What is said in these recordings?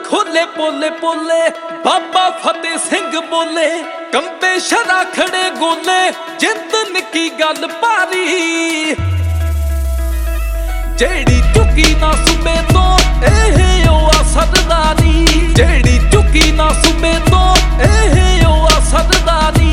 खोले पोले पोले बाबा फतेह सिंह बोले कंबे शरा खड़े गोले जिंद निकी गल भारी जेड़ी चुकी ना सुबे तो ओ आ सरदारी जेड़ी चुकी ना सुबे तो ओ आ सरदारी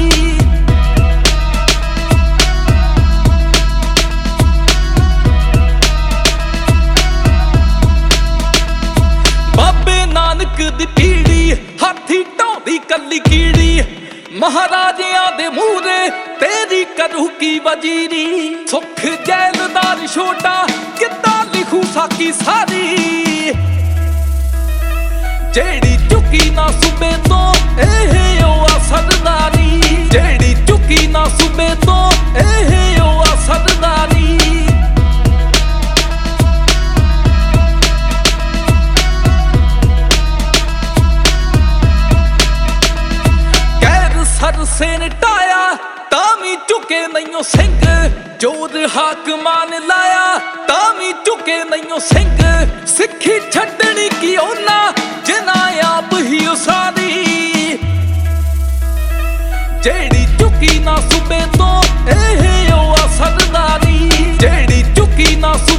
बाबे नानक दी पीड़ी हाथी ढोंदी कली कीड़ी महाराजियां दे मूरे तेरी करू की वजीरी सुख जैलदार छोटा किता लिखू साकी सारी जेड़ी चुकी ना सुबे तो ओ आ सरदारी जेड़ी चुकी ना सुबे तो ओ आ सरदारी सर से नटाया तामी चुके नहीं सिंह जोर हाकमान लाया तामी चुके नहीं सिंह सिखी छड़नी की ओना जिना आप ही उसारी जेड़ी चुकी ना सुबे तो ओ आ सरदारी जेड़ी चुकी ना